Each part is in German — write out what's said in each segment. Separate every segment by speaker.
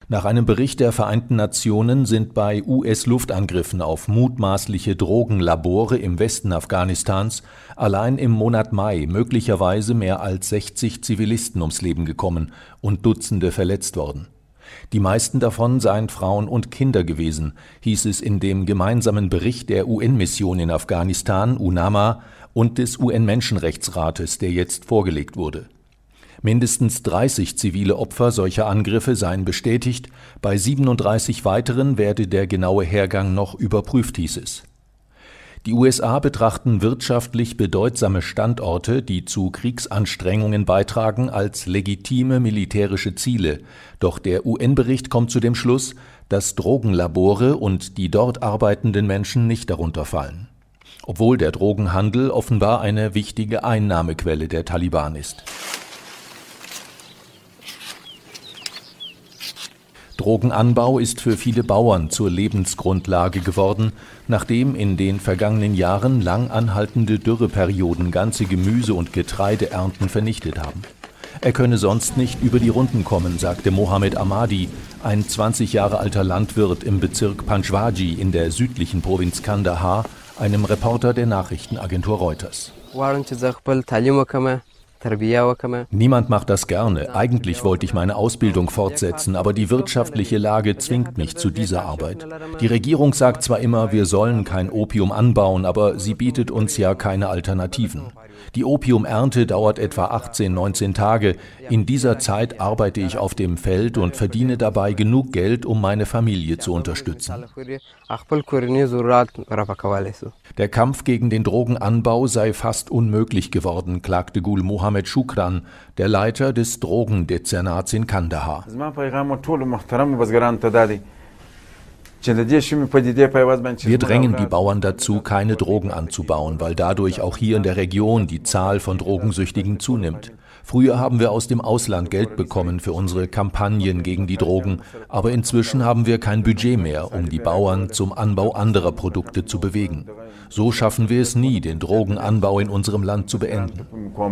Speaker 1: Nach einem Bericht der Vereinten Nationen sind bei US-Luftangriffen auf mutmaßliche Drogenlabore im Westen Afghanistans allein im Monat Mai möglicherweise mehr als 60 Zivilisten ums Leben gekommen und Dutzende verletzt worden. Die meisten davon seien Frauen und Kinder gewesen, hieß es in dem gemeinsamen Bericht der UN-Mission in Afghanistan, UNAMA, und des UN-Menschenrechtsrates, der jetzt vorgelegt wurde. Mindestens 30 zivile Opfer solcher Angriffe seien bestätigt, bei 37 weiteren werde der genaue Hergang noch überprüft, hieß es. Die USA betrachten wirtschaftlich bedeutsame Standorte, die zu Kriegsanstrengungen beitragen, als legitime militärische Ziele, doch der UN-Bericht kommt zu dem Schluss, dass Drogenlabore und die dort arbeitenden Menschen nicht darunter fallen. Obwohl der Drogenhandel offenbar eine wichtige Einnahmequelle der Taliban ist. Drogenanbau ist für viele Bauern zur Lebensgrundlage geworden, nachdem in den vergangenen Jahren lang anhaltende Dürreperioden ganze Gemüse- und Getreideernten vernichtet haben. Er könne sonst nicht über die Runden kommen, sagte Mohammed Ahmadi, ein 20 Jahre alter Landwirt im Bezirk Panchwaji in der südlichen Provinz Kandahar, einem Reporter der Nachrichtenagentur Reuters. Niemand macht das gerne. Eigentlich wollte ich meine Ausbildung fortsetzen, aber die wirtschaftliche Lage zwingt mich zu dieser Arbeit. Die Regierung sagt zwar immer, wir sollen kein Opium anbauen, aber sie bietet uns ja keine Alternativen. Die Opiumernte dauert etwa 18, 19 Tage. In dieser Zeit arbeite ich auf dem Feld und verdiene dabei genug Geld, um meine Familie zu unterstützen. Der Kampf gegen den Drogenanbau sei fast unmöglich geworden, klagte Gul Mohammed Shukran, der Leiter des Drogendezernats in Kandahar. Wir drängen die Bauern dazu, keine Drogen anzubauen, weil dadurch auch hier in der Region die Zahl von Drogensüchtigen zunimmt. Früher haben wir aus dem Ausland Geld bekommen für unsere Kampagnen gegen die Drogen, aber inzwischen haben wir kein Budget mehr, um die Bauern zum Anbau anderer Produkte zu bewegen. So schaffen wir es nie, den Drogenanbau in unserem Land zu beenden.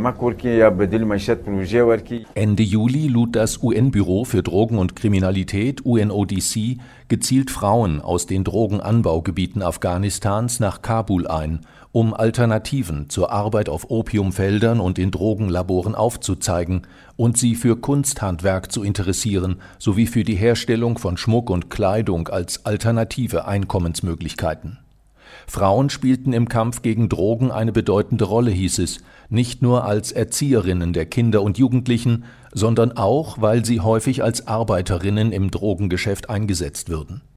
Speaker 1: Ende Juli lud das UN-Büro für Drogen und Kriminalität, UNODC, gezielt Frauen aus den Drogenanbaugebieten Afghanistans nach Kabul ein, um Alternativen zur Arbeit auf Opiumfeldern und in Drogenlaboren aufzuzeigen und sie für Kunsthandwerk zu interessieren, sowie für die Herstellung von Schmuck und Kleidung als alternative Einkommensmöglichkeiten. Frauen spielten im Kampf gegen Drogen eine bedeutende Rolle, hieß es, nicht nur als Erzieherinnen der Kinder und Jugendlichen, sondern auch, weil sie häufig als Arbeiterinnen im Drogengeschäft eingesetzt würden.